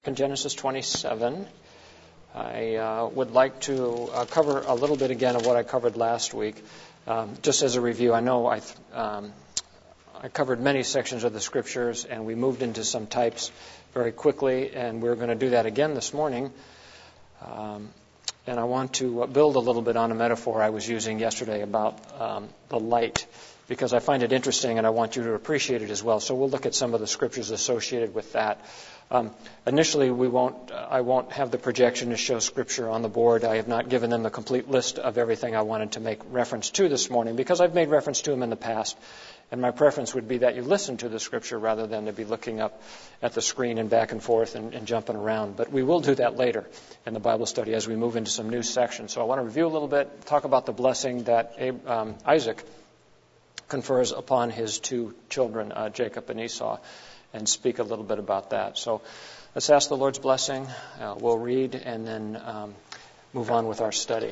in Genesis 27. I would like to cover a little bit again of what I covered last week. Just as a review, I know I covered many sections of the Scriptures, and we moved into some types very quickly, and we're going to do that again this morning. And I want to build a little bit on a metaphor I was using yesterday about the light, because I find it interesting and I want you to appreciate it as well. So we'll look at some of the Scriptures associated with that. Initially, I won't have the projection to show Scripture on the board. I have not given them the complete list of everything I wanted to make reference to this morning, because I've made reference to them in the past. And my preference would be that you listen to the Scripture rather than to be looking up at the screen and back and forth and jumping around. But we will do that later in the Bible study as we move into some new sections. So I want to review a little bit, talk about the blessing that Isaac confers upon his two children, Jacob and Esau, and speak a little bit about that. So let's ask the Lord's blessing. We'll read and then move on with our study.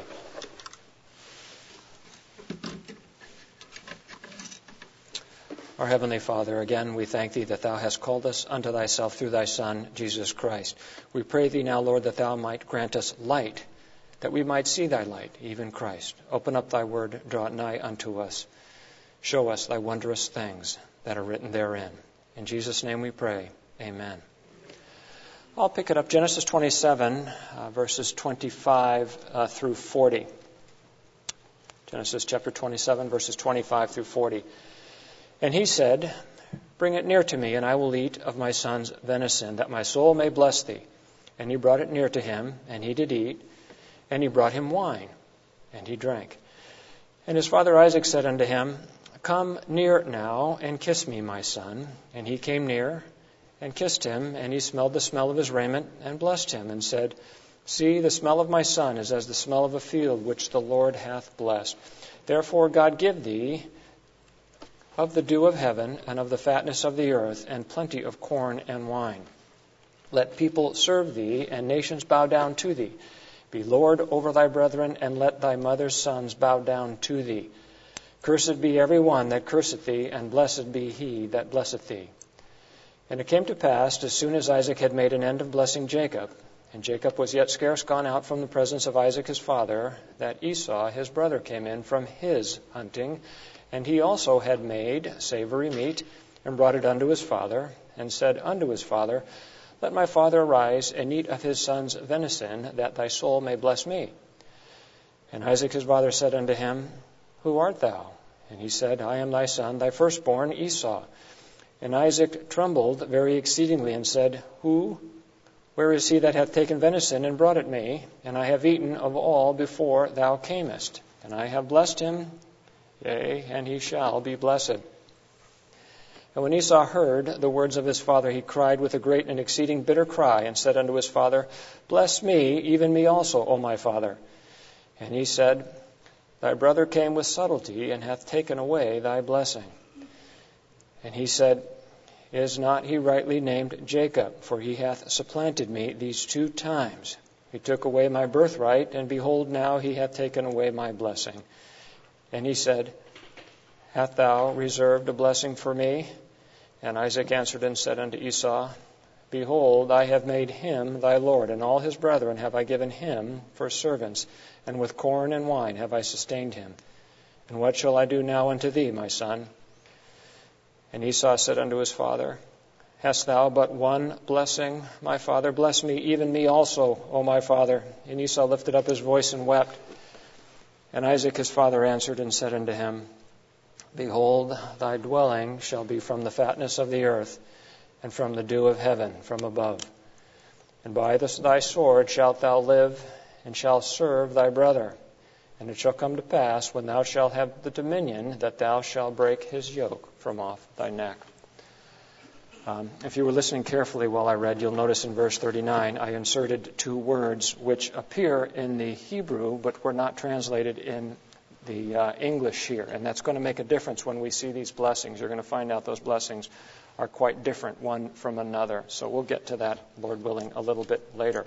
Our Heavenly Father, again, we thank Thee that Thou hast called us unto Thyself through Thy Son, Jesus Christ. We pray Thee now, Lord, that Thou might grant us light, that we might see Thy light, even Christ. Open up Thy word, draw it nigh unto us. Show us Thy wondrous things that are written therein. In Jesus' name we pray. Amen. I'll pick it up, Genesis 27, verses 25 through 40. Genesis chapter 27, verses 25 through 40. And he said, Bring it near to me, and I will eat of my son's venison, that my soul may bless thee. And he brought it near to him, and he did eat. And he brought him wine, and he drank. And his father Isaac said unto him, Come near now, and kiss me, my son. And he came near, and kissed him, and he smelled the smell of his raiment, and blessed him, and said, See, the smell of my son is as the smell of a field which the Lord hath blessed. Therefore God give thee of the dew of heaven, and of the fatness of the earth, and plenty of corn and wine. Let people serve thee, and nations bow down to thee. Be Lord over thy brethren, and let thy mother's sons bow down to thee. Cursed be every one that curseth thee, and blessed be he that blesseth thee. And it came to pass, as soon as Isaac had made an end of blessing Jacob, and Jacob was yet scarce gone out from the presence of Isaac his father, that Esau his brother came in from his hunting, and he also had made savory meat, and brought it unto his father, and said unto his father, Let my father arise, and eat of his son's venison, that thy soul may bless me. And Isaac his father said unto him, Who art thou? And he said, I am thy son, thy firstborn, Esau. And Isaac trembled very exceedingly, and said, Where is he that hath taken venison, and brought it me? And I have eaten of all before thou camest. And I have blessed him, yea, and he shall be blessed. And when Esau heard the words of his father, he cried with a great and exceeding bitter cry, and said unto his father, Bless me, even me also, O my father. And he said, Thy brother came with subtlety, and hath taken away thy blessing. And he said, Is not he rightly named Jacob? For he hath supplanted me these 2 times. He took away my birthright, and behold, now he hath taken away my blessing. And he said, Hast thou reserved a blessing for me? And Isaac answered and said unto Esau, Behold, I have made him thy lord, and all his brethren have I given him for servants, and with corn and wine have I sustained him. And what shall I do now unto thee, my son? And Esau said unto his father, Hast thou but one blessing, my father? Bless me, even me also, O my father. And Esau lifted up his voice and wept. And Isaac his father answered and said unto him, Behold, thy dwelling shall be from the fatness of the earth, and from the dew of heaven from above. And by thy sword shalt thou live, and shalt serve thy brother. And it shall come to pass, when thou shalt have the dominion, that thou shalt break his yoke from off thy neck. If you were listening carefully while I read, you'll notice in verse 39 I inserted 2 words which appear in the Hebrew but were not translated in the English here. And that's going to make a difference when we see these blessings. You're going to find out those blessings are quite different one from another. So we'll get to that, Lord willing, a little bit later.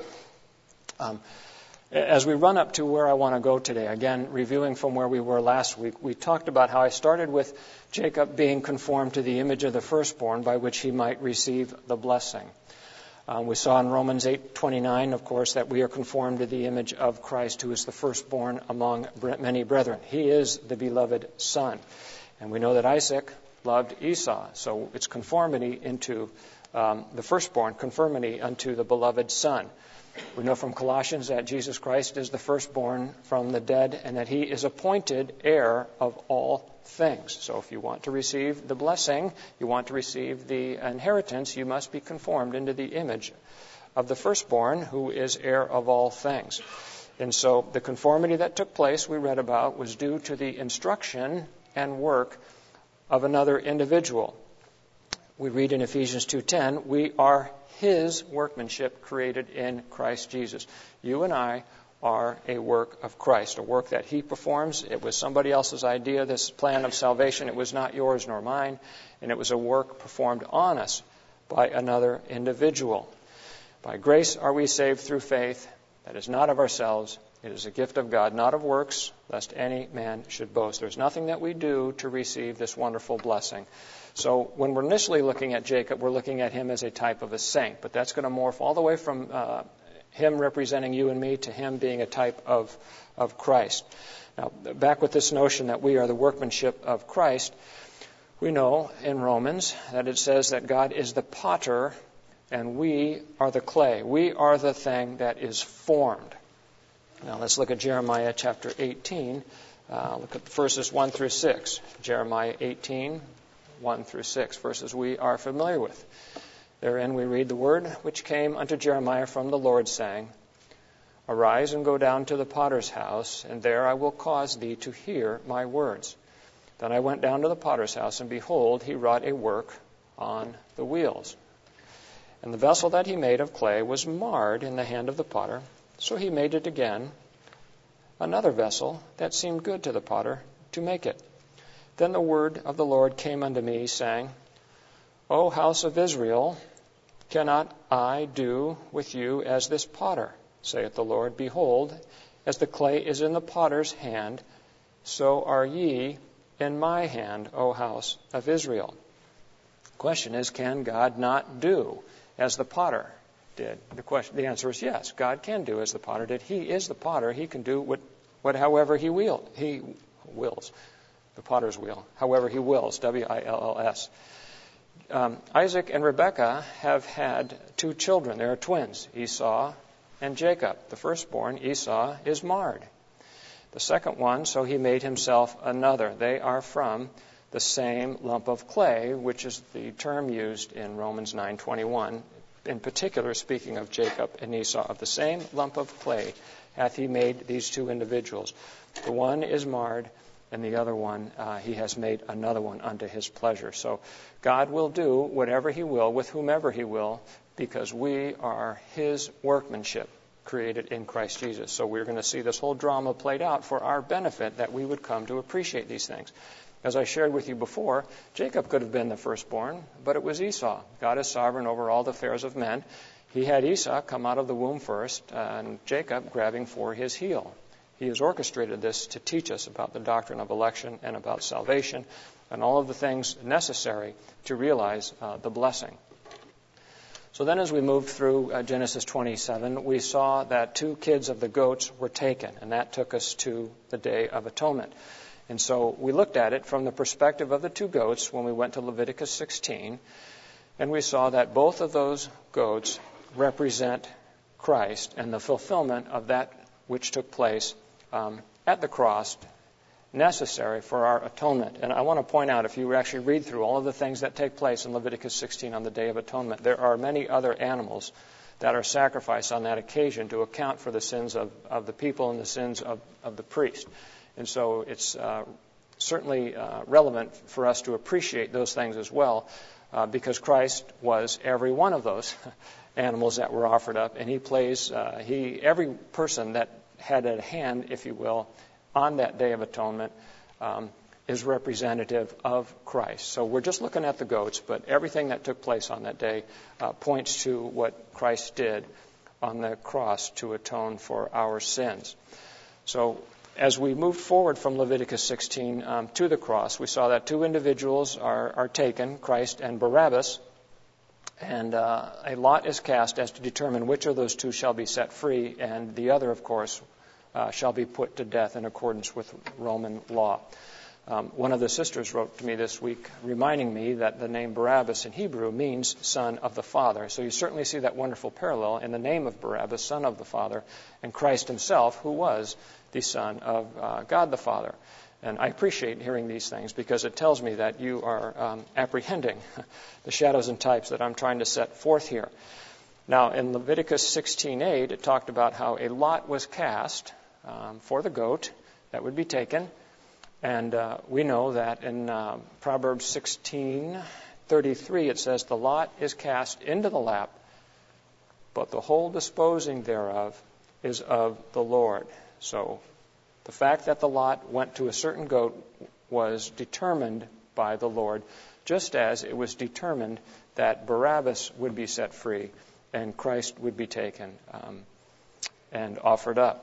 As we run up to where I want to go today, again, reviewing from where we were last week, we talked about how I started with Jacob being conformed to the image of the firstborn by which he might receive the blessing. We saw in Romans 8:29, of course, that we are conformed to the image of Christ, who is the firstborn among many brethren. He is the beloved Son. And we know that Isaac loved Esau, so it's conformity into the firstborn, conformity unto the beloved Son. We know from Colossians that Jesus Christ is the firstborn from the dead and that he is appointed heir of all things. So if you want to receive the blessing, you want to receive the inheritance, you must be conformed into the image of the firstborn, who is heir of all things. And so the conformity that took place, we read about, was due to the instruction and work of another individual. We read in Ephesians 2:10, we are his workmanship created in Christ Jesus. You and I are a work of Christ, a work that he performs. It was somebody else's idea, this plan of salvation. It was not yours nor mine, and it was a work performed on us by another individual. By grace are we saved through faith. That is not of ourselves. It is a gift of God, not of works, lest any man should boast. There's nothing that we do to receive this wonderful blessing. So when we're initially looking at Jacob, we're looking at him as a type of a saint. But that's going to morph all the way from him representing you and me to him being a type of Christ. Now, back with this notion that we are the workmanship of Christ, we know in Romans that it says that God is the potter and we are the clay. We are the thing that is formed. Now let's look at Jeremiah chapter 18. Look at verses 1 through 6. Jeremiah 18, 1 through 6, verses we are familiar with. Therein we read the word which came unto Jeremiah from the Lord, saying, Arise and go down to the potter's house, and there I will cause thee to hear my words. Then I went down to the potter's house, and behold, he wrought a work on the wheels. And the vessel that he made of clay was marred in the hand of the potter. So he made it again, another vessel that seemed good to the potter to make it. Then the word of the Lord came unto me, saying, O house of Israel, cannot I do with you as this potter, saith the Lord? Behold, as the clay is in the potter's hand, so are ye in my hand, O house of Israel. The question is, can God not do as the potter did? The answer is yes. God can do as the potter did. He is the potter. He can do however he wills. The potter's wheel. However he wills. W-I-L-L-S. Isaac and Rebekah have had two children. They are twins, Esau and Jacob. The firstborn, Esau, is marred. The second one, so he made himself another. They are from the same lump of clay, which is the term used in Romans 9:21. In particular, speaking of Jacob and Esau, of the same lump of clay hath he made these two individuals. The one is marred, and the other one, he has made another one unto his pleasure. So God will do whatever he will with whomever he will, because we are his workmanship created in Christ Jesus. So we're going to see this whole drama played out for our benefit, that we would come to appreciate these things. As I shared with you before, Jacob could have been the firstborn, but it was Esau. God is sovereign over all the affairs of men. He had Esau come out of the womb first, and Jacob grabbing for his heel. He has orchestrated this to teach us about the doctrine of election and about salvation and all of the things necessary to realize the blessing. So then as we moved through Genesis 27, we saw that two kids of the goats were taken, and that took us to the Day of Atonement. And so we looked at it from the perspective of the two goats when we went to Leviticus 16, and we saw that both of those goats represent Christ and the fulfillment of that which took place at the cross, necessary for our atonement. And I want to point out, if you actually read through all of the things that take place in Leviticus 16 on the Day of Atonement, there are many other animals that are sacrificed on that occasion to account for the sins of the people and the sins of the priest. And so it's certainly relevant for us to appreciate those things as well, because Christ was every one of those animals that were offered up, and every person that had a hand, if you will, on that Day of Atonement is representative of Christ. So we're just looking at the goats, but everything that took place on that day points to what Christ did on the cross to atone for our sins. So as we moved forward from Leviticus 16 to the cross, we saw that two individuals are taken, Christ and Barabbas. And a lot is cast as to determine which of those two shall be set free, and the other, of course, shall be put to death in accordance with Roman law. One of the sisters wrote to me this week reminding me that the name Barabbas in Hebrew means son of the Father. So you certainly see that wonderful parallel in the name of Barabbas, son of the Father, and Christ himself, who was the son of God the Father. And I appreciate hearing these things because it tells me that you are apprehending the shadows and types that I'm trying to set forth here. Now, in Leviticus 16:8, it talked about how a lot was cast for the goat that would be taken. And we know that in Proverbs 16:33, it says, the lot is cast into the lap, but the whole disposing thereof is of the Lord. So the fact that the lot went to a certain goat was determined by the Lord, just as it was determined that Barabbas would be set free and Christ would be taken and offered up.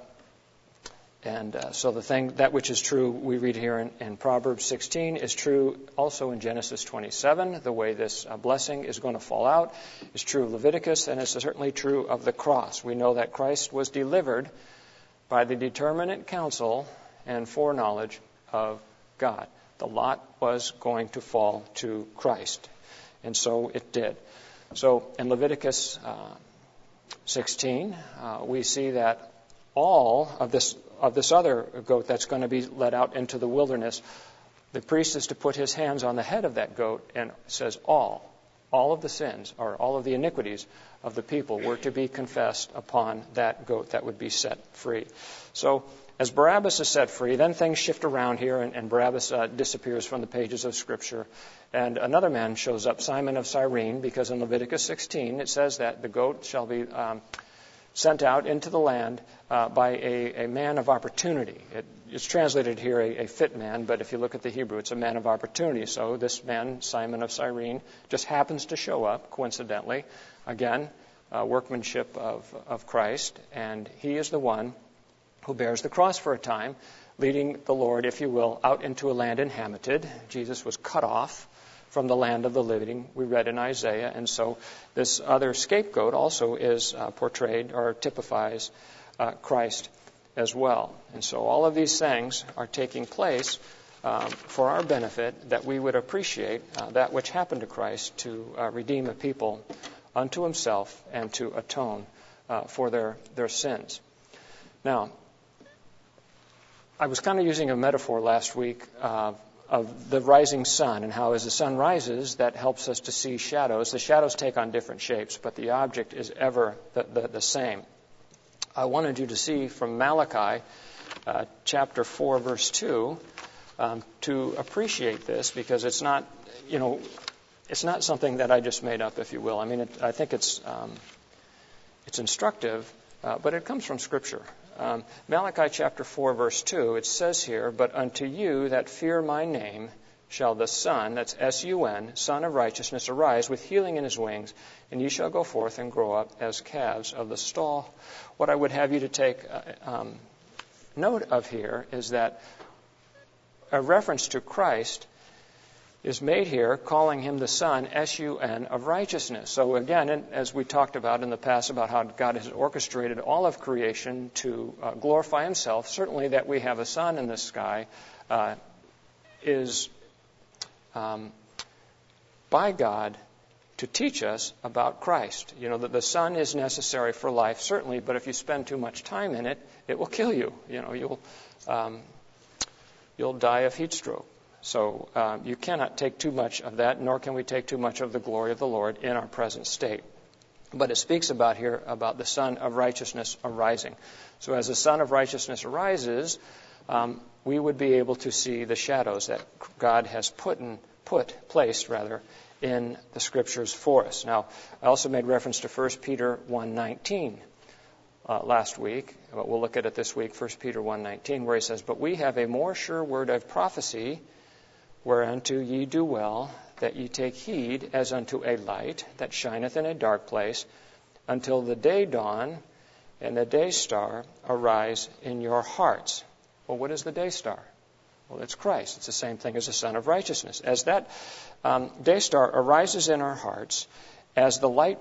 And so that which is true, we read here in Proverbs 16, is true also in Genesis 27. The way this blessing is going to fall out is true of Leviticus, and it's certainly true of the cross. We know that Christ was delivered by the determinate counsel and foreknowledge of God. The lot was going to fall to Christ, and so it did. So in Leviticus 16, we see that all of this other goat that's going to be led out into the wilderness, the priest is to put his hands on the head of that goat, and it says all of the sins or all of the iniquities of the people were to be confessed upon that goat that would be set free. So as Barabbas is set free, then things shift around here, and Barabbas disappears from the pages of Scripture. And another man shows up, Simon of Cyrene, because in Leviticus 16 it says that the goat shall be sent out into the land by a man of opportunity. It's translated here a fit man, but if you look at the Hebrew, it's a man of opportunity. So this man, Simon of Cyrene, just happens to show up, coincidentally. Again, workmanship of Christ, and he is the one who bears the cross for a time, leading the Lord, if you will, out into a land inhabited. Jesus was cut off from the land of the living, we read in Isaiah, and so this other scapegoat also is portrayed or typifies Christ as well. And so all of these things are taking place for our benefit, that we would appreciate that which happened to Christ to redeem a people unto himself and to atone for their sins. Now, I was kind of using a metaphor last week of the rising sun, and how as the sun rises, that helps us to see shadows. The shadows take on different shapes, but the object is ever the same. I wanted you to see from Malachi chapter 4, verse 2, to appreciate this, because it's not something that I just made up, if you will. I mean, I think it's instructive, but it comes from Scripture. Malachi chapter 4, verse 2, it says here, "But unto you that fear my name shall the Son," that's S-U-N, Son of Righteousness, "arise with healing in his wings, and ye shall go forth and grow up as calves of the stall." What I would have you to take note of here is that a reference to Christ is made here, calling him the Son, S-U-N, of righteousness. So again, as we talked about in the past about how God has orchestrated all of creation to glorify himself, certainly that we have a sun in the sky is by God to teach us about Christ. You know, that the sun is necessary for life, certainly, but if you spend too much time in it, it will kill you. You know, you'll die of heat stroke. So you cannot take too much of that, nor can we take too much of the glory of the Lord in our present state. But it speaks about here about the Son of Righteousness arising. So as the Son of Righteousness arises, we would be able to see the shadows that God has placed in the Scriptures for us. Now, I also made reference to 1 Peter 1:19 last week, but we'll look at it this week, 1 Peter 1:19, where he says, "But we have a more sure word of prophecy, whereunto ye do well, that ye take heed as unto a light that shineth in a dark place, until the day dawn and the day star arise in your hearts." Well, what is the day star? Well, it's Christ. It's the same thing as the Son of Righteousness. As that day star arises in our hearts, as the light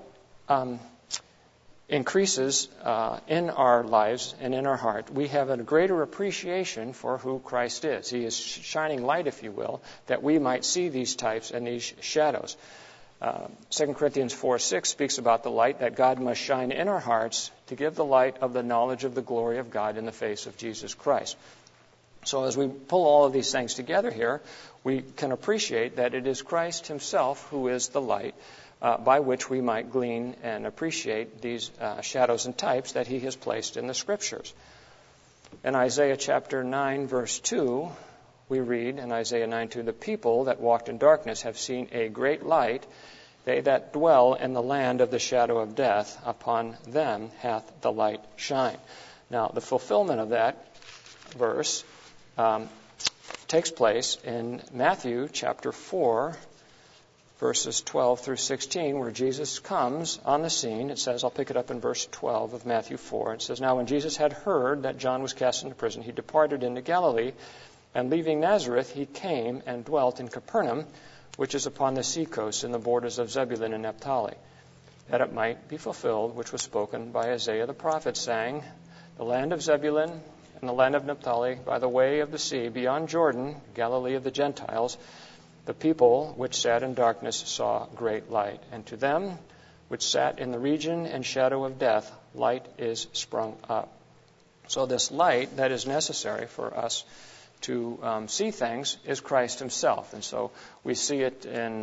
increases in our lives and in our heart, we have a greater appreciation for who Christ is. He is shining light, if you will, that we might see these types and these shadows. 2 Corinthians 4:6 speaks about the light that God must shine in our hearts to give the light of the knowledge of the glory of God in the face of Jesus Christ. So as we pull all of these things together here, we can appreciate that it is Christ himself who is the light by which we might glean and appreciate these shadows and types that he has placed in the Scriptures. In Isaiah chapter 9, verse 2, we read in Isaiah 9:2, "The people that walked in darkness have seen a great light. They that dwell in the land of the shadow of death, upon them hath the light shine." Now, the fulfillment of that verse takes place in Matthew chapter 4, verses 12 through 16, where Jesus comes on the scene. It says, I'll pick it up in verse 12 of Matthew 4. It says, "Now when Jesus had heard that John was cast into prison, he departed into Galilee, and leaving Nazareth, he came and dwelt in Capernaum, which is upon the seacoast in the borders of Zebulun and Naphtali, that it might be fulfilled, which was spoken by Isaiah the prophet, saying, The land of Zebulun and the land of Naphtali, by the way of the sea, beyond Jordan, Galilee of the Gentiles, the people which sat in darkness saw great light. And to them which sat in the region and shadow of death, light is sprung up." So this light that is necessary for us to see things is Christ himself. And so we see it in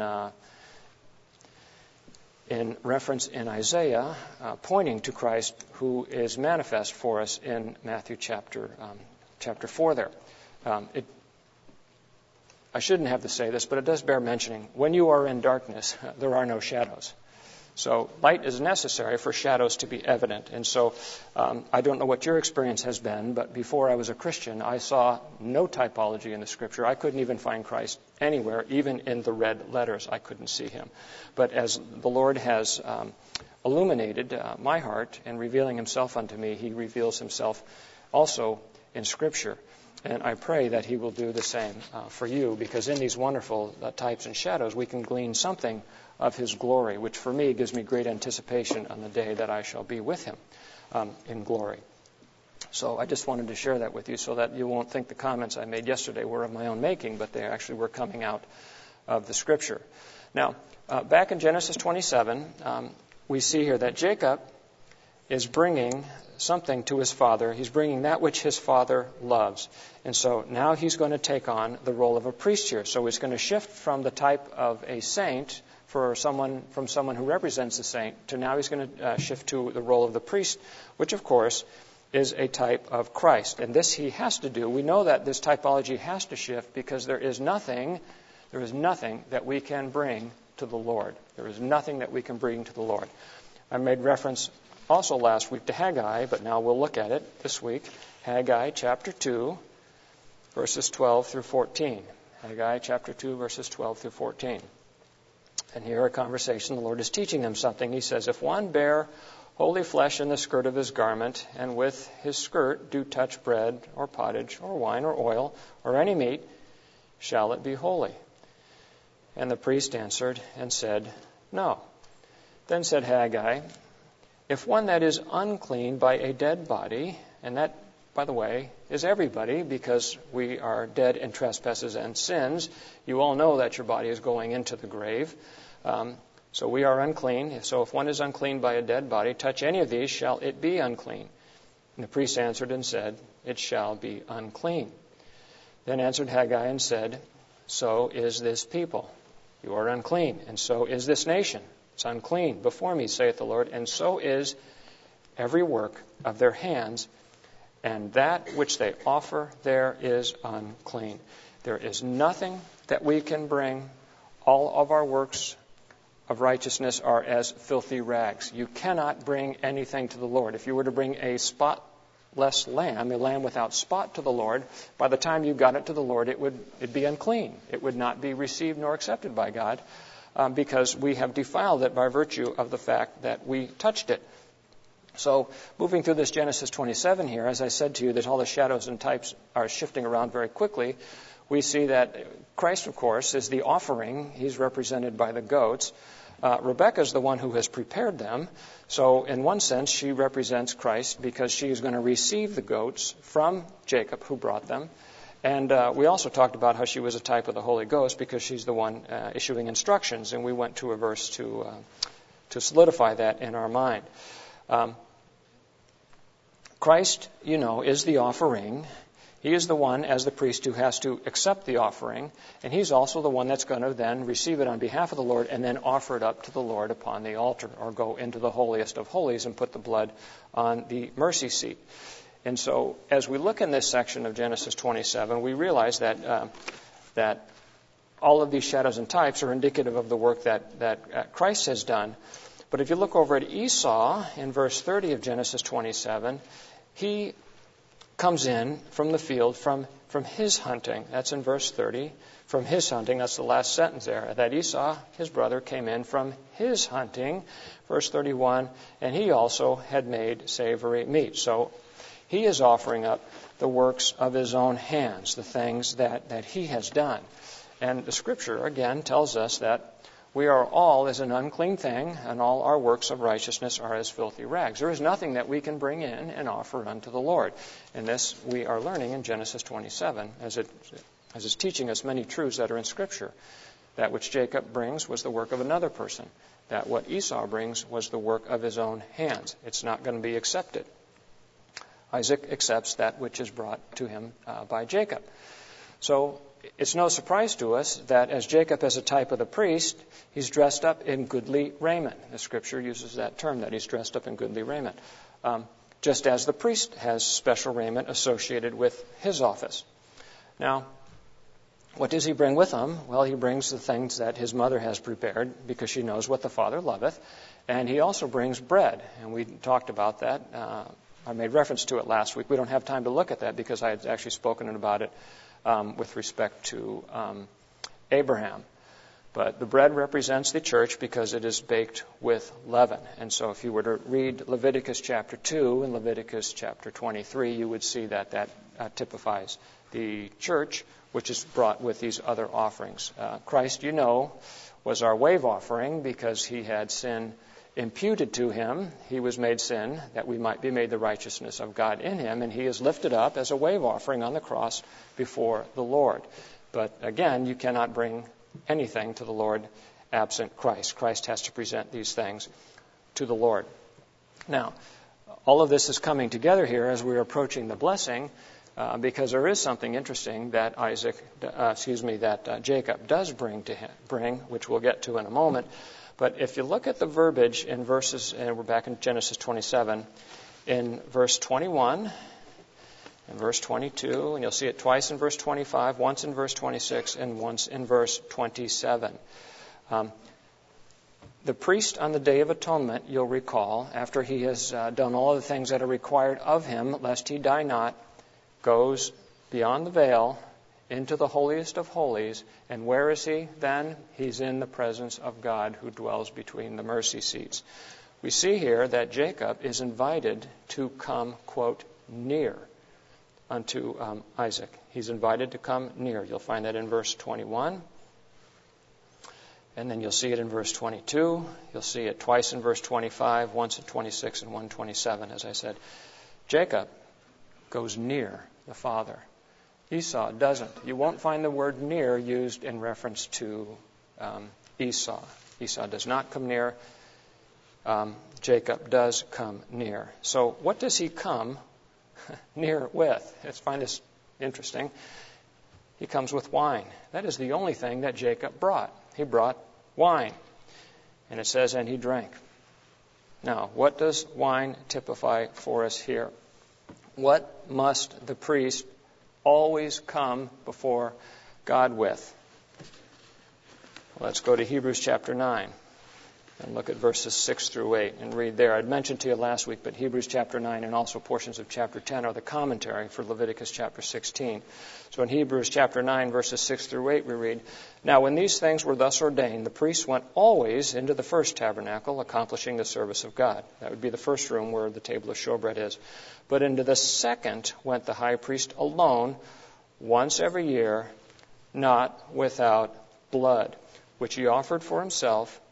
reference in Isaiah, pointing to Christ who is manifest for us in Matthew chapter 4 there. I shouldn't have to say this, but it does bear mentioning. When you are in darkness, there are no shadows. So light is necessary for shadows to be evident. And so I don't know what your experience has been, but before I was a Christian, I saw no typology in the Scripture. I couldn't even find Christ anywhere, even in the red letters. I couldn't see him. But as the Lord has illuminated my heart and revealing himself unto me, he reveals himself also in Scripture. And I pray that he will do the same for you, because in these wonderful types and shadows, we can glean something of his glory, which for me gives me great anticipation on the day that I shall be with him in glory. So I just wanted to share that with you so that you won't think the comments I made yesterday were of my own making, but they actually were coming out of the Scripture. Now, back in Genesis 27, we see here that Jacob is bringing something to his father. He's bringing that which his father loves. And so now he's going to take on the role of a priest here. So he's going to shift from the type of a saint from someone who represents the saint to now he's going to shift to the role of the priest, which of course is a type of Christ. And this he has to do. We know that this typology has to shift because there is nothing that we can bring to the Lord. There is nothing that we can bring to the Lord. I made reference also last week to Haggai, but now we'll look at it this week. Haggai chapter 2, verses 12 through 14. Haggai chapter 2, verses 12 through 14. And here a conversation, the Lord is teaching them something. He says, "If one bear holy flesh in the skirt of his garment, and with his skirt do touch bread, or pottage, or wine, or oil, or any meat, shall it be holy?" And the priest answered and said, "No." Then said Haggai, "If one that is unclean by a dead body," and that, by the way, is everybody, because we are dead in trespasses and sins. You all know that your body is going into the grave. So we are unclean. So if one is unclean by a dead body, touch any of these, shall it be unclean? And the priest answered and said, "It shall be unclean." Then answered Haggai and said, "So is this people. You are unclean, and so is this nation. It's unclean before me, saith the Lord, and so is every work of their hands, and that which they offer there is unclean." There is nothing that we can bring. All of our works of righteousness are as filthy rags. You cannot bring anything to the Lord. If you were to bring a spotless lamb, a lamb without spot to the Lord, by the time you got it to the Lord, it'd be unclean. It would not be received nor accepted by God. Because we have defiled it by virtue of the fact that we touched it. So moving through this Genesis 27 here, as I said to you, that all the shadows and types are shifting around very quickly. We see that Christ, of course, is the offering. He's represented by the goats. Rebekah is the one who has prepared them. So in one sense, she represents Christ because she is going to receive the goats from Jacob who brought them. And we also talked about how she was a type of the Holy Ghost because she's the one issuing instructions. And we went to a verse to solidify that in our mind. Christ, is the offering. He is the one, as the priest, who has to accept the offering, and he's also the one that's going to then receive it on behalf of the Lord and then offer it up to the Lord upon the altar, or go into the holiest of holies and put the blood on the mercy seat. And so, as we look in this section of Genesis 27, we realize that all of these shadows and types are indicative of the work that Christ has done. But if you look over at Esau in verse 30 of Genesis 27, he comes in from the field from his hunting. That's in verse 30. From his hunting, that's the last sentence there. That Esau, his brother, came in from his hunting, verse 31, and he also had made savory meat. So he is offering up the works of his own hands, the things that he has done. And the Scripture, again, tells us that we are all as an unclean thing, and all our works of righteousness are as filthy rags. There is nothing that we can bring in and offer unto the Lord. And this we are learning in Genesis 27, as it's teaching us many truths that are in Scripture. That which Jacob brings was the work of another person. That what Esau brings was the work of his own hands. It's not going to be accepted. Isaac accepts that which is brought to him by Jacob. So it's no surprise to us that as Jacob is a type of the priest, he's dressed up in goodly raiment. The Scripture uses that term, that he's dressed up in goodly raiment. Just as the priest has special raiment associated with his office. Now, what does he bring with him? Well, he brings the things that his mother has prepared because she knows what the Father loveth. And he also brings bread. And we talked about that. I made reference to it last week. We don't have time to look at that because I had actually spoken about it with respect to Abraham. But the bread represents the church because it is baked with leaven. And so if you were to read Leviticus chapter 2 and Leviticus chapter 23, you would see that typifies the church, which is brought with these other offerings. Christ, was our wave offering because he had sin imputed to him. He was made sin that we might be made the righteousness of God in him, and he is lifted up as a wave offering on the cross before the Lord. But again, you cannot bring anything to the Lord absent Christ. Christ has to present these things to the Lord. Now, all of this is coming together here as we're approaching the blessing, because there is something interesting that Jacob does bring, which we'll get to in a moment. But if you look at the verbiage in verses, and we're back in Genesis 27, in verse 21 and verse 22, and you'll see it twice in verse 25, once in verse 26, and once in verse 27. The priest on the Day of Atonement, you'll recall, after he has done all of the things that are required of him, lest he die not, goes beyond the veil into the holiest of holies. And where is he then? He's in the presence of God who dwells between the mercy seats. We see here that Jacob is invited to come, quote, near unto Isaac. He's invited to come near. You'll find that in verse 21. And then you'll see it in verse 22. You'll see it twice in verse 25, once in 26 and 127, as I said. Jacob goes near the father. Esau doesn't. You won't find the word near used in reference to Esau. Esau does not come near. Jacob does come near. So what does he come near with? Let's find this interesting. He comes with wine. That is the only thing that Jacob brought. He brought wine. And it says, and he drank. Now, what does wine typify for us here? What must the priest always come before God with? Let's go to Hebrews chapter 9 and look at verses 6 through 8 and read there. I'd mentioned to you last week, but Hebrews chapter 9 and also portions of chapter 10 are the commentary for Leviticus chapter 16. So in Hebrews chapter 9, verses 6 through 8, we read, Now when these things were thus ordained, the priests went always into the first tabernacle, accomplishing the service of God. That would be the first room where the table of showbread is. But into the second went the high priest alone, once every year, not without blood, which he offered for himself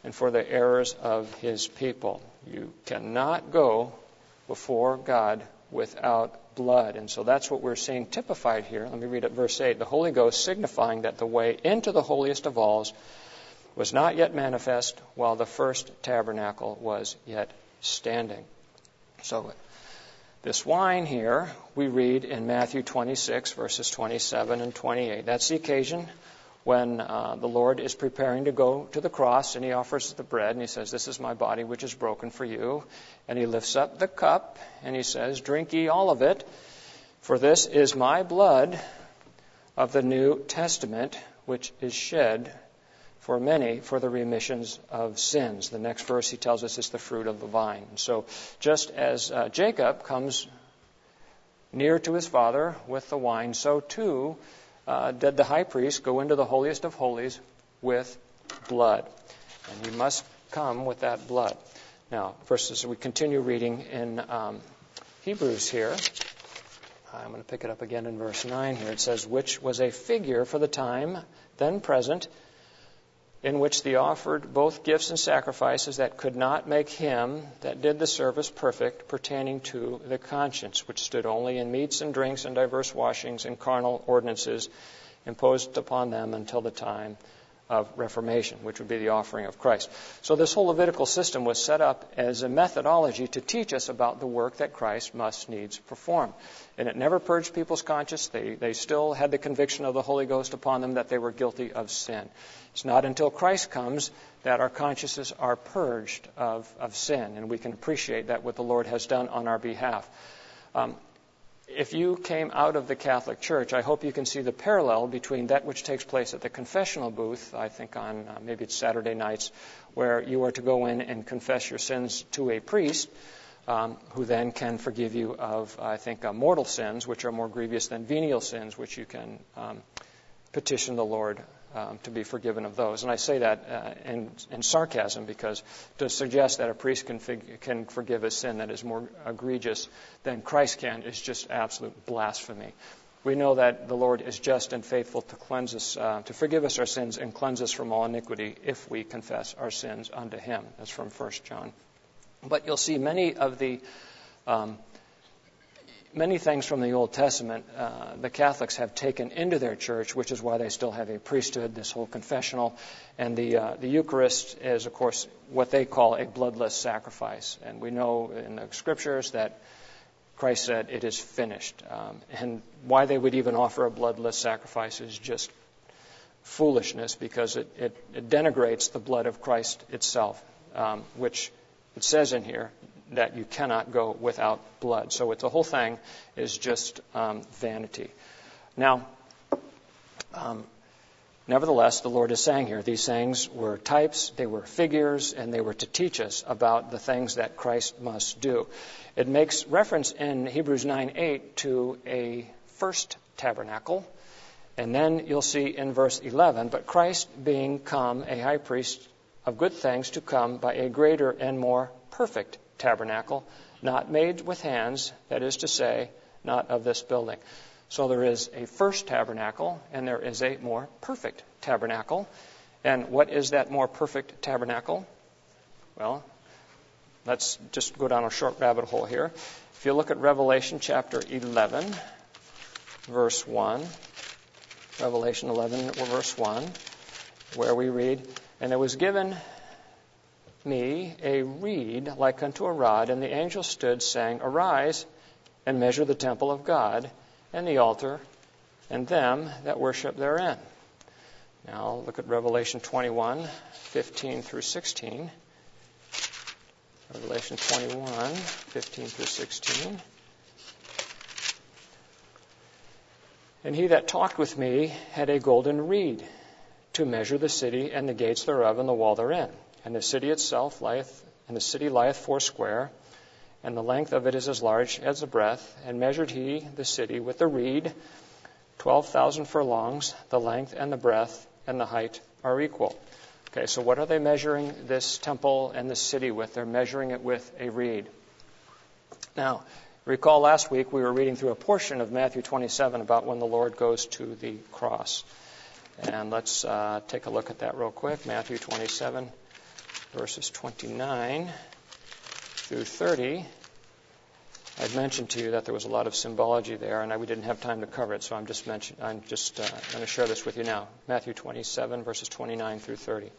and for the errors of his people. You cannot go before God without blood. And so that's what we're seeing typified here. Let me read it, verse 8. The Holy Ghost signifying that the way into the holiest of alls was not yet manifest while the first tabernacle was yet standing. So this wine here, we read in Matthew 26, verses 27 and 28. That's the occasion when the Lord is preparing to go to the cross, and he offers the bread, and he says, "This is my body which is broken for you." And he lifts up the cup, and he says, "Drink ye all of it, for this is my blood of the New Testament, which is shed for many for the remissions of sins." The next verse he tells us is the fruit of the vine. So just as Jacob comes near to his father with the wine, so too did the high priest go into the holiest of holies with blood. And he must come with that blood. Now, verses, we continue reading in Hebrews here. I'm going to pick it up again in verse 9 here. It says, "Which was a figure for the time then present, in which they offered both gifts and sacrifices that could not make him that did the service perfect, pertaining to the conscience, which stood only in meats and drinks and diverse washings and carnal ordinances imposed upon them until the time of Reformation," which would be the offering of Christ. So this whole Levitical system was set up as a methodology to teach us about the work that Christ must needs perform. And it never purged people's conscience. They still had the conviction of the Holy Ghost upon them that they were guilty of sin. It's not until Christ comes that our consciences are purged of sin, and we can appreciate that what the Lord has done on our behalf. If you came out of the Catholic Church, I hope you can see the parallel between that which takes place at the confessional booth, I think on maybe it's Saturday nights, where you are to go in and confess your sins to a priest, who then can forgive you of, I think, mortal sins, which are more grievous than venial sins, which you can petition the Lord to be forgiven of those. And I say that in sarcasm, because to suggest that a priest can forgive a sin that is more egregious than Christ can is just absolute blasphemy. We know that the Lord is just and faithful to cleanse us, to forgive us our sins and cleanse us from all iniquity if we confess our sins unto him. That's from 1 John. But you'll see many things from the Old Testament the Catholics have taken into their church, which is why they still have a priesthood, this whole confessional. And the Eucharist is, of course, what they call a bloodless sacrifice. And we know in the Scriptures that Christ said, "It is finished." And why they would even offer a bloodless sacrifice is just foolishness, because it denigrates the blood of Christ itself, which it says in here that you cannot go without blood. So the whole thing is just vanity. Now, nevertheless, the Lord is saying here, these things were types, they were figures, and they were to teach us about the things that Christ must do. It makes reference in Hebrews 9:8 to a first tabernacle. And then you'll see in verse 11, "But Christ being come a high priest of good things to come by a greater and more perfect tabernacle, not made with hands, that is to say, not of this building." So there is a first tabernacle, and there is a more perfect tabernacle. And what is that more perfect tabernacle? Well, let's just go down a short rabbit hole here. If you look at Revelation chapter 11, verse 1, Revelation 11, verse 1, where we read, "And there was given me a reed like unto a rod, and the angel stood, saying, Arise, and measure the temple of God, and the altar, and them that worship therein." Now look at Revelation 21, 15 through 16. Revelation 21, 15 through 16. "And he that talked with me had a golden reed to measure the city and the gates thereof and the wall therein. And the city itself lieth foursquare, and the length of it is as large as the breadth. And measured he the city with the reed, 12,000 furlongs. The length and the breadth and the height are equal." Okay, so what are they measuring this temple and this city with? They're measuring it with a reed. Now, recall last week we were reading through a portion of Matthew 27 about when the Lord goes to the cross. And let's take a look at that real quick. Matthew 27. verses 29 through 30. I'd mentioned to you that there was a lot of symbology there, and we didn't have time to cover it, so I'm just going to share this with you now. Matthew 27, verses 29 through 30.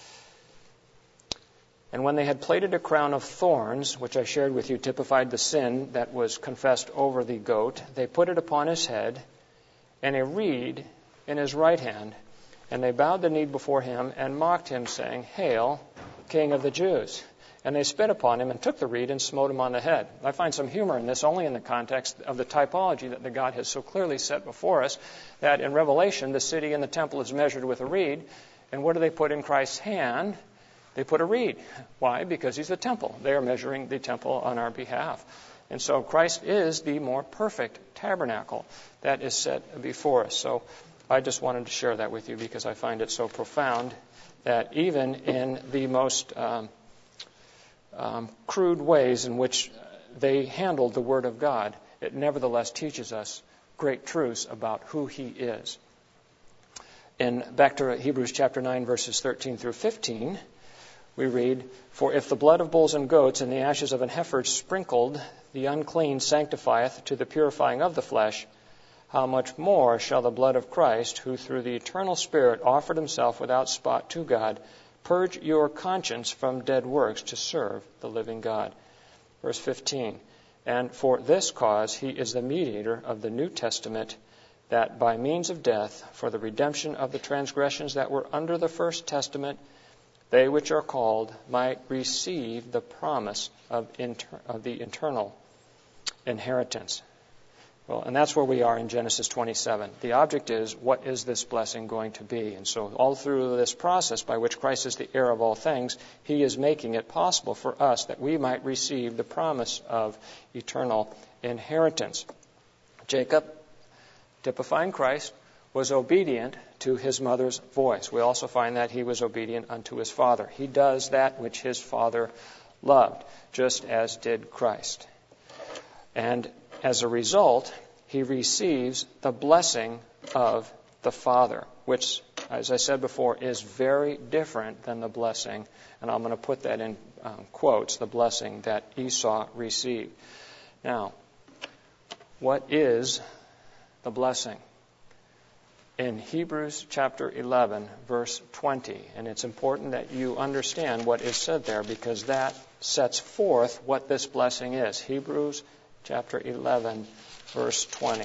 And when they had plaited a crown of thorns, which I shared with you typified the sin that was confessed over the goat, they put it upon his head, and a reed in his right hand. And they bowed the knee before him and mocked him, saying, Hail, King of the Jews! And they spit upon him and took the reed and smote him on the head. I find some humor in this only in the context of the typology that the God has so clearly set before us, that in Revelation the city and the temple is measured with a reed. And what do they put in Christ's hand? They put a reed. Why? Because he's the temple. They are measuring the temple on our behalf. And so Christ is the more perfect tabernacle that is set before us. So I just wanted to share that with you because I find it so profound that even in the most crude ways in which they handled the Word of God, it nevertheless teaches us great truths about who He is. Back to Hebrews chapter 9, verses 13 through 15, we read, For if the blood of bulls and goats and the ashes of an heifer sprinkled the unclean sanctifieth to the purifying of the flesh, how much more shall the blood of Christ, who through the eternal Spirit offered himself without spot to God, purge your conscience from dead works to serve the living God. Verse 15, And for this cause he is the mediator of the New Testament, that by means of death, for the redemption of the transgressions that were under the first testament, they which are called might receive the promise of the eternal inheritance. Well, and that's where we are in Genesis 27. The object is, what is this blessing going to be? And so all through this process by which Christ is the heir of all things, He is making it possible for us that we might receive the promise of eternal inheritance. Jacob, typifying Christ, was obedient to his mother's voice. We also find that he was obedient unto his father. He does that which his father loved, just as did Christ. And as a result, he receives the blessing of the Father, which, as I said before, is very different than the blessing, and I'm going to put that in quotes, the blessing that Esau received. Now, what is the blessing? In Hebrews chapter 11, verse 20, and it's important that you understand what is said there because that sets forth what this blessing is. Hebrews chapter 11, verse 20.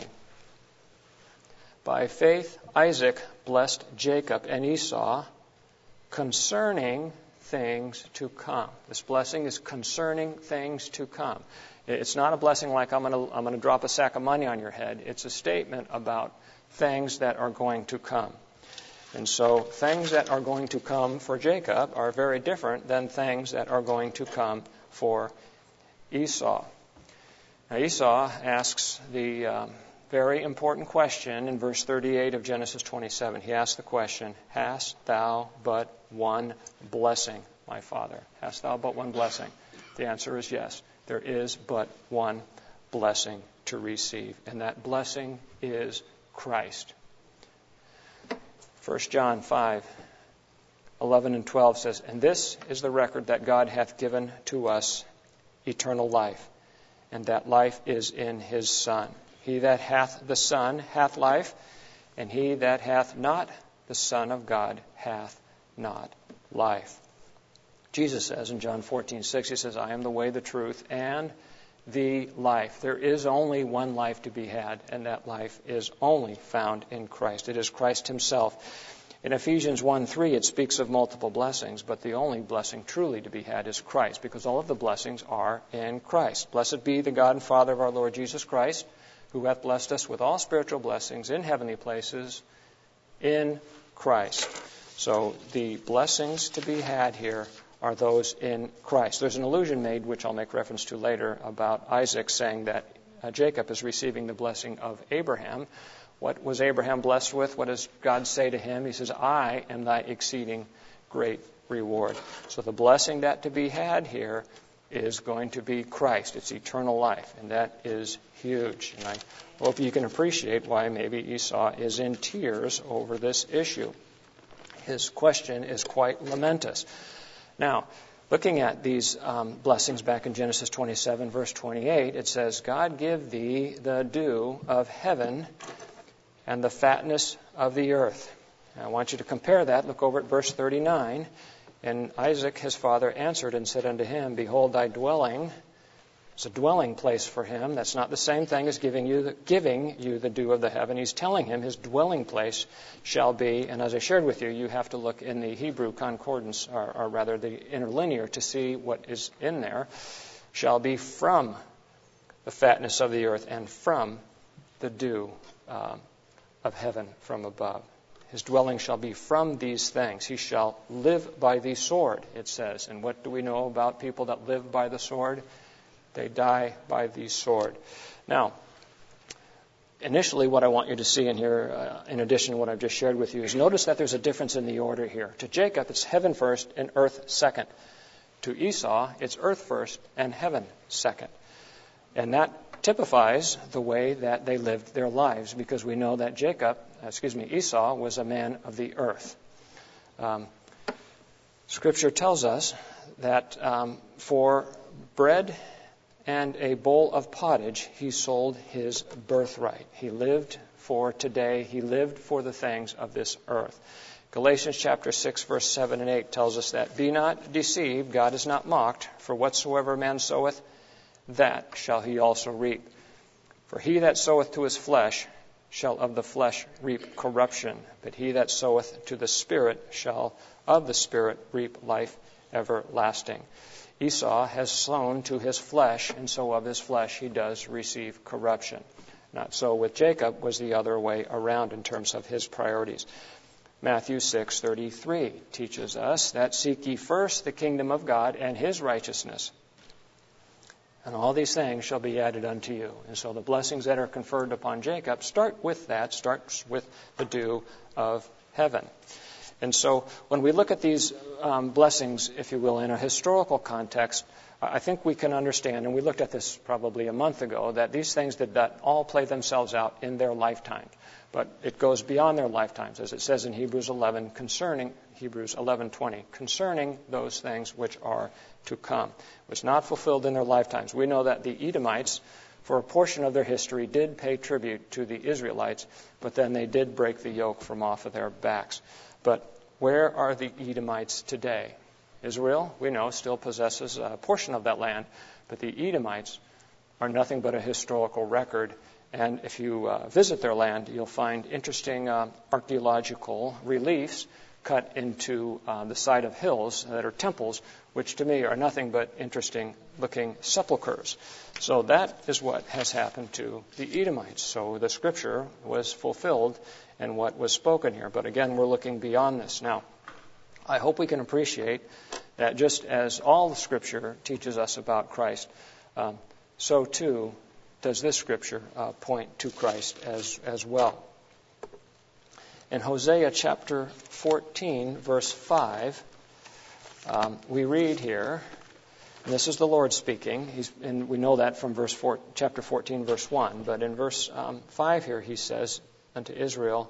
By faith, Isaac blessed Jacob and Esau concerning things to come. This blessing is concerning things to come. It's not a blessing like I'm going to drop a sack of money on your head. It's a statement about things that are going to come. And so things that are going to come for Jacob are very different than things that are going to come for Esau. Now Esau asks the very important question in verse 38 of Genesis 27. He asks the question, Hast thou but one blessing, my father? Hast thou but one blessing? The answer is yes. There is but one blessing to receive, and that blessing is Christ. 1 John 5, 11 and 12 says, And this is the record that God hath given to us, eternal life, and that life is in His Son. He that hath the Son hath life, and he that hath not the Son of God hath not life. Jesus says in John 14:6, He says, I am the way, the truth, and the life. There is only one life to be had, and that life is only found in Christ. It is Christ Himself. In Ephesians 1:3, it speaks of multiple blessings, but the only blessing truly to be had is Christ, because all of the blessings are in Christ. Blessed be the God and Father of our Lord Jesus Christ, who hath blessed us with all spiritual blessings in heavenly places in Christ. So the blessings to be had here are those in Christ. There's an allusion made, which I'll make reference to later, about Isaac saying that Jacob is receiving the blessing of Abraham. What was Abraham blessed with? What does God say to him? He says, I am thy exceeding great reward. So the blessing that to be had here is going to be Christ. It's eternal life, and that is huge. And I hope you can appreciate why maybe Esau is in tears over this issue. His question is quite momentous. Now, looking at these blessings back in Genesis 27, verse 28, it says, God give thee the dew of heaven and the fatness of the earth. Now, I want you to compare that. Look over at verse 39. And Isaac, his father, answered and said unto him, Behold, thy dwelling is a dwelling place for him. That's not the same thing as giving you the dew of the heaven. He's telling him his dwelling place shall be, and as I shared with you, you have to look in the Hebrew concordance, or rather the interlinear, to see what is in there, shall be from the fatness of the earth and from the dew of heaven from above. His dwelling shall be from these things. He shall live by the sword, it says. And what do we know about people that live by the sword? They die by the sword. Now, initially what I want you to see in here, in addition to what I've just shared with you, is notice that there's a difference in the order here. To Jacob, it's heaven first and earth second. To Esau, it's earth first and heaven second. And that typifies the way that they lived their lives, because we know that Esau was a man of the earth. Scripture tells us that for bread and a bowl of pottage, he sold his birthright. He lived for today. He lived for the things of this earth. Galatians chapter 6, verse 7 and 8 tells us that, Be not deceived, God is not mocked, for whatsoever man soweth, that shall he also reap. For he that soweth to his flesh shall of the flesh reap corruption, but he that soweth to the Spirit shall of the Spirit reap life everlasting. Esau has sown to his flesh, and so of his flesh he does receive corruption. Not so with Jacob, was the other way around in terms of his priorities. Matthew 6:33 teaches us that seek ye first the kingdom of God and his righteousness, and all these things shall be added unto you. And so the blessings that are conferred upon Jacob starts with the dew of heaven. And so when we look at these blessings, if you will, in a historical context, I think we can understand, and we looked at this probably a month ago, that these things did not all play themselves out in their lifetime. But it goes beyond their lifetimes, as it says in Hebrews 11:20, concerning those things which are to come. It was not fulfilled in their lifetimes. We know that the Edomites, for a portion of their history, did pay tribute to the Israelites, but then they did break the yoke from off of their backs. But where are the Edomites today? Israel, we know, still possesses a portion of that land, but the Edomites are nothing but a historical record. And if you visit their land, you'll find interesting archaeological reliefs cut into the side of hills that are temples, which to me are nothing but interesting-looking sepulchres. So that is what has happened to the Edomites. So the Scripture was fulfilled in what was spoken here. But again, we're looking beyond this. Now, I hope we can appreciate that just as all the Scripture teaches us about Christ, so too does this Scripture point to Christ as well. In Hosea chapter 14, verse 5, we read here, and this is the Lord speaking, and we know that from chapter 14, verse 1, but in verse 5 here he says unto Israel,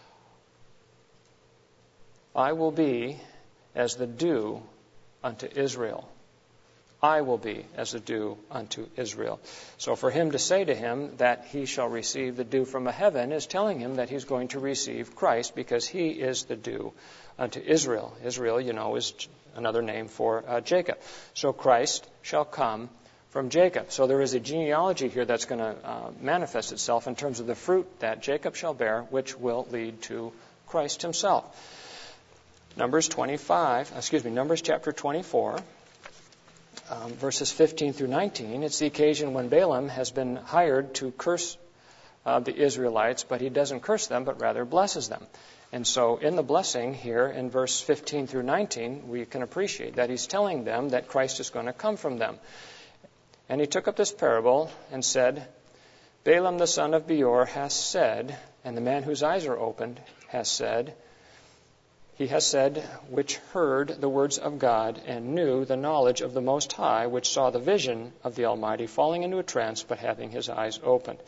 I will be as the dew unto Israel. I will be as the dew unto Israel. So for him to say to him that he shall receive the dew from heaven is telling him that he's going to receive Christ, because he is the dew unto Israel. Israel, you know, is another name for Jacob. So Christ shall come from Jacob. So there is a genealogy here that's going to manifest itself in terms of the fruit that Jacob shall bear, which will lead to Christ himself. Numbers chapter 24, verses 15 through 19. It's the occasion when Balaam has been hired to curse the Israelites, but he doesn't curse them, but rather blesses them. And so in the blessing here in verse 15 through 19, we can appreciate that he's telling them that Christ is going to come from them. And he took up this parable and said, Balaam the son of Beor has said, and the man whose eyes are opened has said, he has said, which heard the words of God and knew the knowledge of the Most High, which saw the vision of the Almighty, falling into a trance, but having his eyes opened.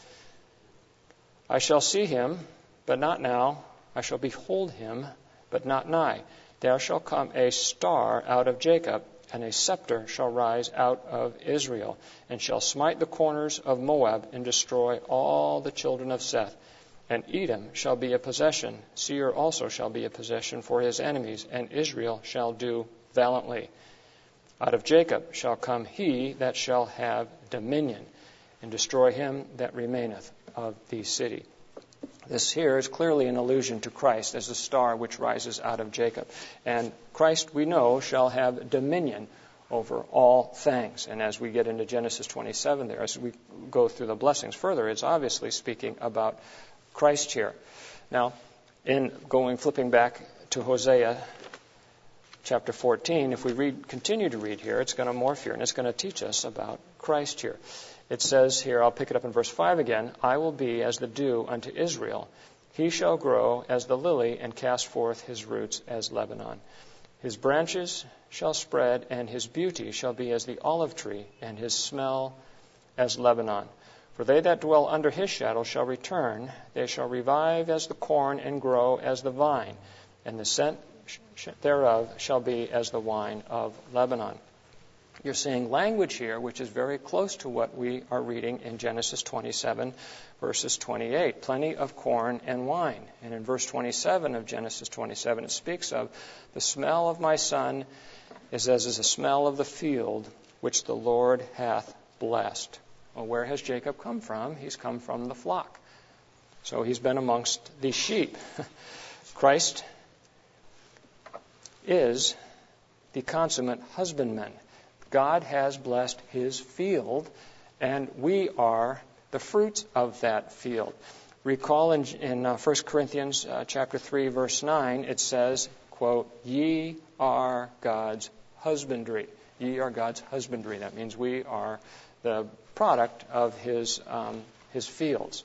I shall see him, but not now. I shall behold him, but not nigh. there shall come a star out of Jacob, and a scepter shall rise out of Israel, and shall smite the corners of Moab, and destroy all the children of Seth. And Edom shall be a possession, Seir also shall be a possession for his enemies, and Israel shall do valiantly. Out of Jacob shall come he that shall have dominion, and destroy him that remaineth of the city. This here is clearly an allusion to Christ as the star which rises out of Jacob. And Christ, we know, shall have dominion over all things. And as we get into Genesis 27 there, as we go through the blessings further, it's obviously speaking about Christ here. Now, flipping back to Hosea chapter 14, if we continue to read here, it's going to morph here, and it's going to teach us about Christ here. It says here, I'll pick it up in verse 5 again, I will be as the dew unto Israel. He shall grow as the lily and cast forth his roots as Lebanon. His branches shall spread, and his beauty shall be as the olive tree, and his smell as Lebanon. For they that dwell under his shadow shall return. They shall revive as the corn and grow as the vine, and the scent thereof shall be as the wine of Lebanon. You're seeing language here which is very close to what we are reading in Genesis 27, verses 28. Plenty of corn and wine. And in verse 27 of Genesis 27, it speaks of the smell of my son is as the smell of the field which the Lord hath blessed. Well, where has Jacob come from? He's come from the flock. So he's been amongst the sheep. Christ is the consummate husbandman. God has blessed his field, and we are the fruits of that field. Recall in 1 Corinthians chapter 3, verse 9, it says, quote, ye are God's husbandry. Ye are God's husbandry. That means we are the product of his fields.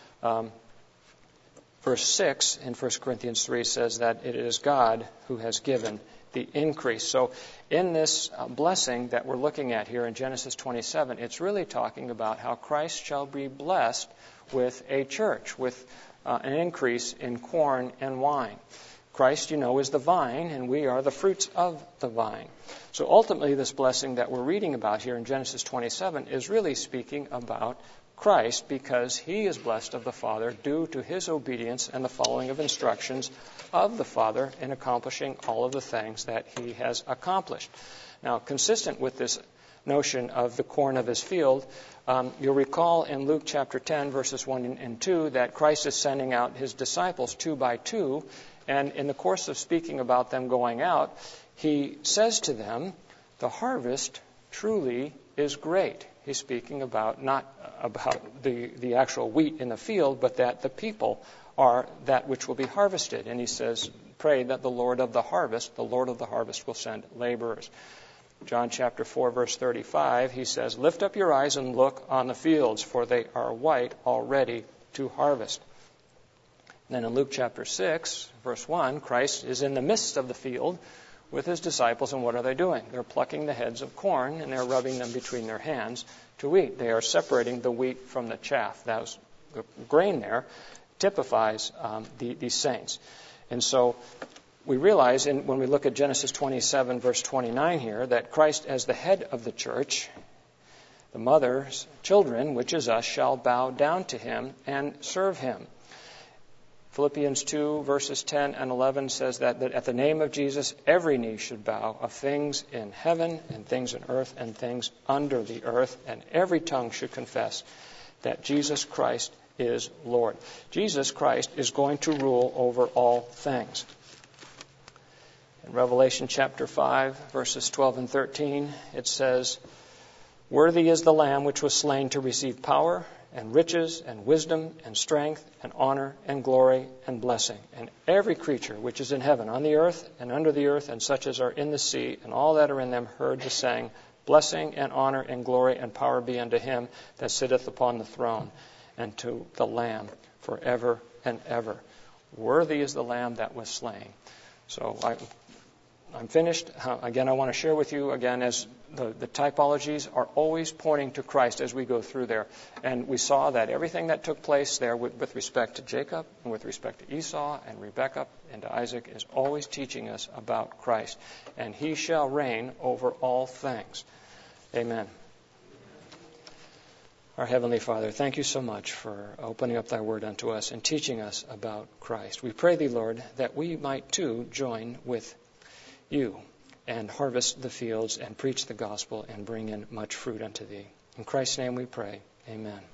Verse 6 in 1 Corinthians 3 says that it is God who has given the increase. So in this blessing that we're looking at here in Genesis 27, it's really talking about how Christ shall be blessed with a church, with an increase in corn and wine. Christ, you know, is the vine, and we are the fruits of the vine. So ultimately, this blessing that we're reading about here in Genesis 27 is really speaking about Christ, because he is blessed of the Father due to his obedience and the following of instructions of the Father in accomplishing all of the things that he has accomplished. Now, consistent with this notion of the corn of his field, you'll recall in Luke chapter 10, verses 1 and 2, that Christ is sending out his disciples 2 by 2, and in the course of speaking about them going out, he says to them, the harvest truly is great. He's speaking about not about the actual wheat in the field, but that the people are that which will be harvested. And he says, pray that the Lord of the harvest will send laborers. John chapter 4, verse 35, he says, lift up your eyes and look on the fields, for they are white already to harvest. And then in Luke chapter 6, verse 1, Christ is in the midst of the field with his disciples, and what are they doing? They're plucking the heads of corn, and they're rubbing them between their hands to eat. They are separating the wheat from the chaff. That was, the grain there typifies these saints. And so we realize when we look at Genesis 27, verse 29 here, that Christ as the head of the church, the mother's children, which is us, shall bow down to him and serve him. Philippians 2, verses 10 and 11 says that at the name of Jesus, every knee should bow of things in heaven and things in earth and things under the earth, and every tongue should confess that Jesus Christ is Lord. Jesus Christ is going to rule over all things. In Revelation chapter 5, verses 12 and 13, it says, worthy is the Lamb which was slain to receive power and riches, and wisdom, and strength, and honor, and glory, and blessing. And every creature which is in heaven, on the earth, and under the earth, and such as are in the sea, and all that are in them, heard the saying, blessing, and honor, and glory, and power be unto him that sitteth upon the throne, and to the Lamb forever and ever. Worthy is the Lamb that was slain. So I'm finished. Again, I want to share with you, again, as the typologies are always pointing to Christ as we go through there. And we saw that everything that took place there with respect to Jacob and with respect to Esau and Rebekah and to Isaac is always teaching us about Christ. And he shall reign over all things. Amen. Our Heavenly Father, thank you so much for opening up thy word unto us and teaching us about Christ. We pray thee, Lord, that we might too join with you and harvest the fields and preach the gospel and bring in much fruit unto thee. In Christ's name we pray. Amen.